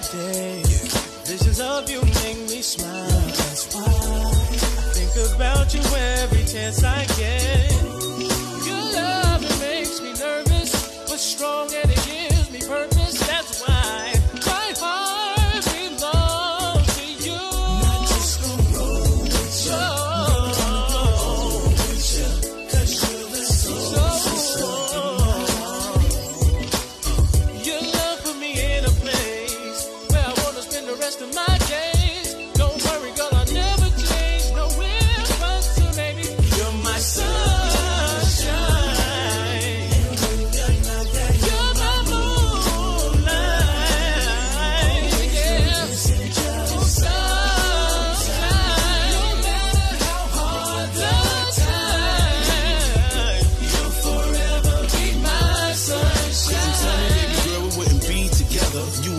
day. Visions of you make me smile. That's why I think about you every chance I get. Your love, it makes me nervous, but strong and it gives me purpose. That's why my heart belongs to you. Not just gonna roll with you, but gonna roll with you, 'cause you're the soul. Your love put me in a place where I wanna spend the rest of my days. Don't worry, girl, I'll never change. No if, but so maybe you're my sunshine. You're my moonlight. Yeah. Sunshine. No matter how hard the time, you'll forever be my sunshine. Girl, we wouldn't be together. You